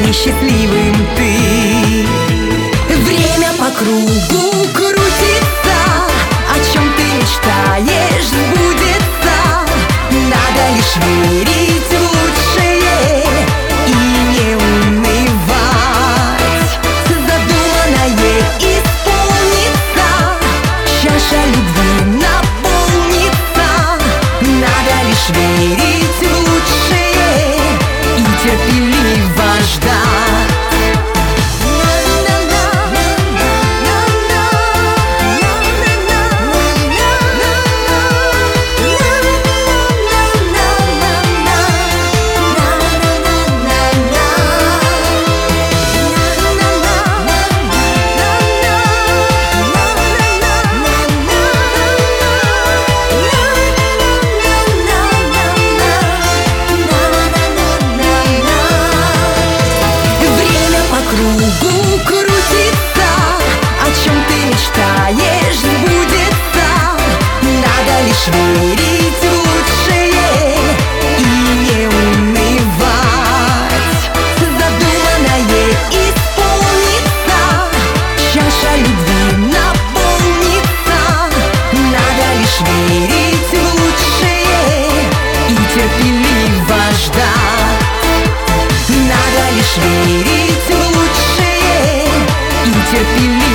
и счастливым ты. Время по кругу крутится, о чем ты мечтаешь, сбудется. Надо лишь верить в лучшее и не унывать. Задуманное исполнится, чаша любви наполнится. Надо лишь верить в лучшее и терпеливо ждать. Кругу крутится, о чем ты мечтаешь, сбудется. Надо лишь верить в лучшее и не унывать. Задуманное исполнится, чаша любви наполнится. Надо лишь верить в лучшее и терпеливо ждать. Надо лишь верить в лучшее и терпеливо